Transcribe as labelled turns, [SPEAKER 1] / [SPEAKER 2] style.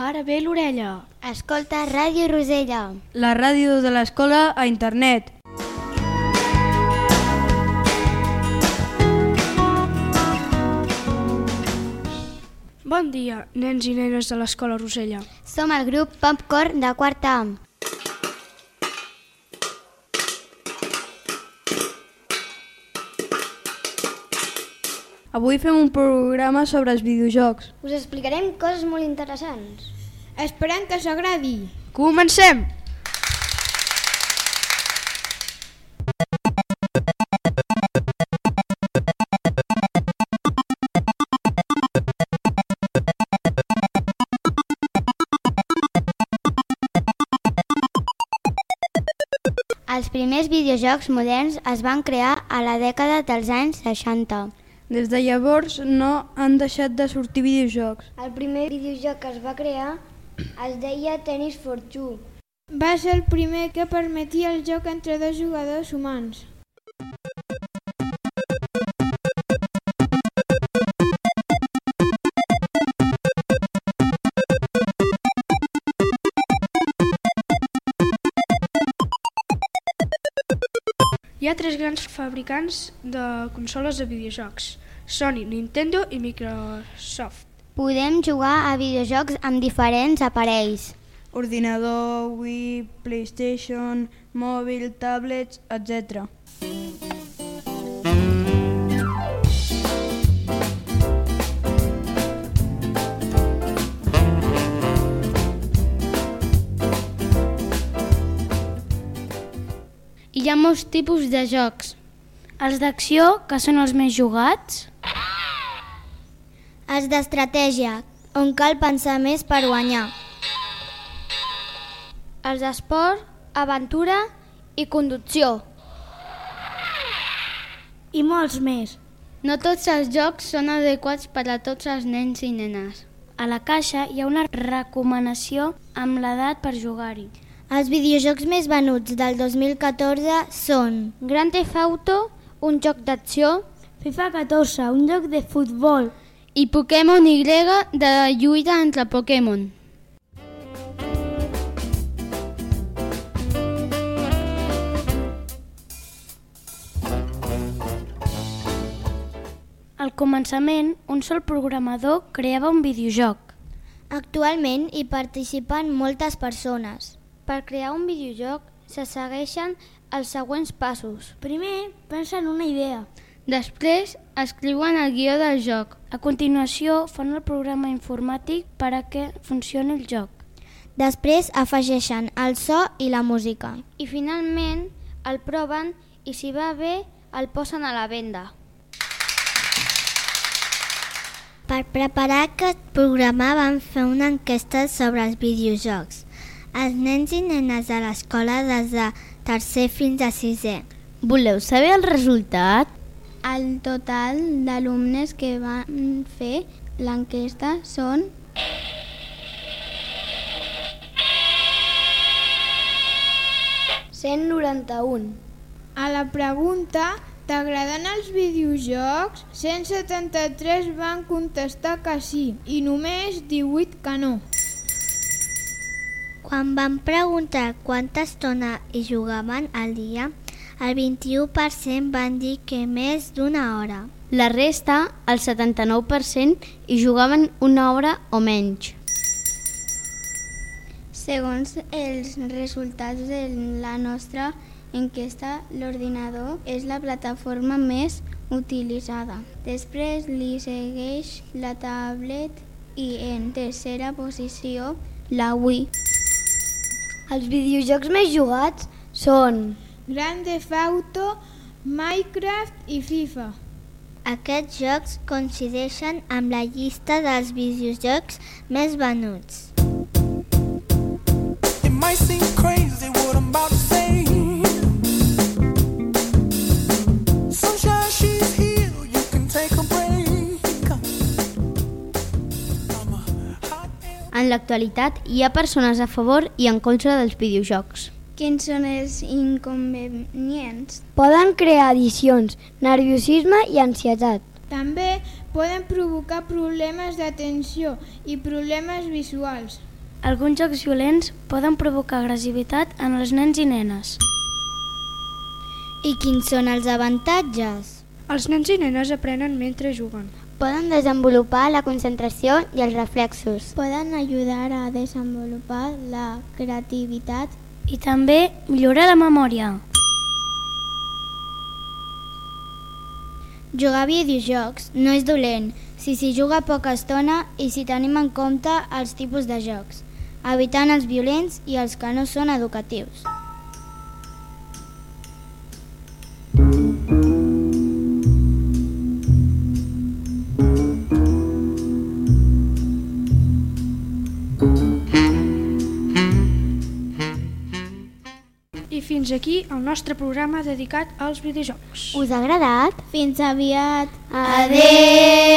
[SPEAKER 1] Ara ve l'orella.
[SPEAKER 2] Escolta Ràdio Rosella.
[SPEAKER 1] La ràdio de l'escola a internet. Bon dia, nens i nenes de l'escola Rosella.
[SPEAKER 2] Som el grup Popcorn de quart A.
[SPEAKER 1] Avui fem un programa sobre els videojocs.
[SPEAKER 2] Us explicarem coses molt interessants.
[SPEAKER 3] Esperem que us agradi.
[SPEAKER 1] Comencem!
[SPEAKER 2] Els primers videojocs moderns es van crear a la dècada dels anys 60.
[SPEAKER 1] Des de llavors no han deixat de sortir videojocs.
[SPEAKER 2] El primer videojoc que es va crear es deia Tennis for Two.
[SPEAKER 3] Va ser el primer que permetia el joc entre dos jugadors humans.
[SPEAKER 1] Hi ha tres grans fabricants de consoles de videojocs: Sony, Nintendo i Microsoft.
[SPEAKER 2] Podem jugar a videojocs amb diferents aparells.
[SPEAKER 1] Ordinador, Wii, PlayStation, mòbil, tablets, etc.
[SPEAKER 4] Hi ha molts tipus de jocs. Els d'acció, que són els més jugats.
[SPEAKER 2] Els d'estratègia, on cal pensar més per guanyar. Els d'esport, aventura i conducció.
[SPEAKER 4] I molts més. No tots els jocs són adequats per a tots els nens i nenes. A la caixa hi ha una recomanació amb l'edat per jugar-hi.
[SPEAKER 2] Els videojocs més venuts del 2014 són Grand Theft Auto, un joc d'acció,
[SPEAKER 4] FIFA 14, un joc de futbol, i Pokémon Y, de lluita entre Pokémon. Al començament, un sol programador creava un videojoc.
[SPEAKER 2] Actualment hi participen moltes persones. Per crear un videojoc se segueixen els següents passos.
[SPEAKER 4] Primer, pensa en una idea. Després, escriuen el guió del joc. A continuació, fan el programa informàtic per a que funcioni el joc.
[SPEAKER 2] Després afegeixen el so i la música.
[SPEAKER 4] I finalment, el proven i si va bé, el posen a la venda.
[SPEAKER 2] Per preparar aquest programa vam fer una enquesta sobre els videojocs. Els nens i nenes de l'escola des de tercer fins a sisè.
[SPEAKER 4] Voleu saber el resultat?
[SPEAKER 2] El total d'alumnes que van fer l'enquesta són 191.
[SPEAKER 3] A la pregunta «T'agraden els videojocs?», 173 van contestar que sí i només 18 que no.
[SPEAKER 2] Quan vam preguntar quanta estona hi jugaven al dia, el 21% van dir que més d'una hora.
[SPEAKER 4] La resta, el 79%, hi jugaven una hora o menys.
[SPEAKER 2] Segons els resultats de la nostra enquesta, l'ordinador és la plataforma més utilitzada. Després li segueix la tablet i en tercera posició la Wii. Els videojocs més jugats són
[SPEAKER 3] Grand Theft Auto, Minecraft i FIFA.
[SPEAKER 2] Aquests jocs coincideixen amb la llista dels videojocs més venuts.
[SPEAKER 5] It might seem crazy what I'm about to say. Sunshine, she's here, you can take a break.
[SPEAKER 4] En l'actualitat hi ha persones a favor i en contra dels videojocs.
[SPEAKER 2] Quins són els inconvenients?
[SPEAKER 4] Poden crear addiccions, nerviosisme i ansietat.
[SPEAKER 3] També poden provocar problemes d'atenció i problemes visuals.
[SPEAKER 4] Alguns jocs violents poden provocar agressivitat en els nens i nenes.
[SPEAKER 6] I quins són els avantatges?
[SPEAKER 1] Els nens i nenes aprenen mentre juguen.
[SPEAKER 7] Poden desenvolupar la concentració i els reflexos.
[SPEAKER 2] Poden ajudar a desenvolupar la creativitat
[SPEAKER 4] I també millorar la memòria.
[SPEAKER 6] Jugar a videojocs no és dolent si s'hi juga poca estona i si tenim en compte els tipus de jocs, evitant els violents i els que no són educatius.
[SPEAKER 1] I fins aquí el nostre programa dedicat als videojocs.
[SPEAKER 7] Us ha agradat?
[SPEAKER 2] Fins aviat!
[SPEAKER 7] Adéu!